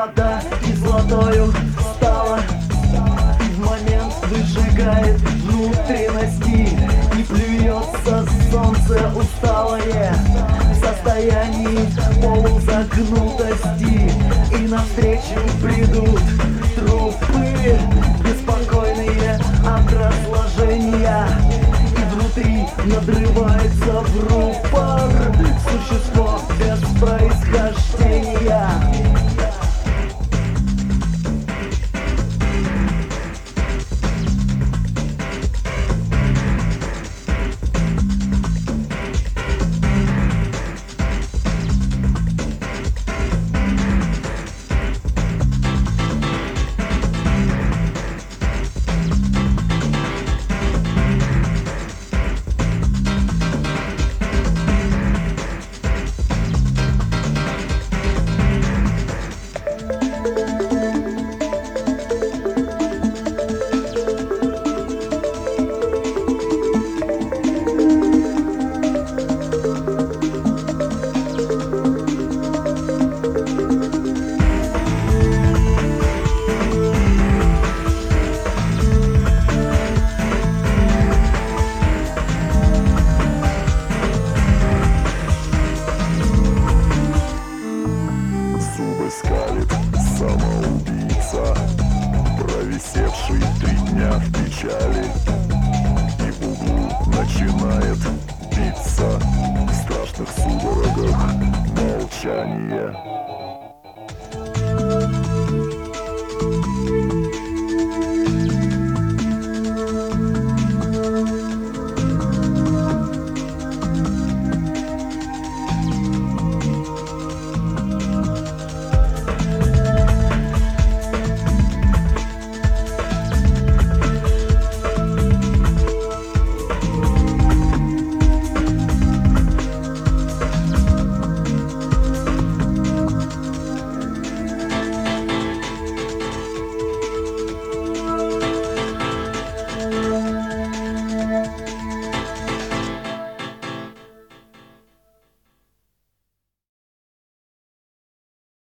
вода и золотою стала. В момент выжигает внутренности и плюется солнце усталое в состоянии полузагнутости. И навстречу придут трупы, беспокойные от разложения. И внутри надрывается в рупор существо без происхождения. Скалит самоубийца, провисевший 3 дня в печали, и в углу начинает биться в страшных судорогах молчания.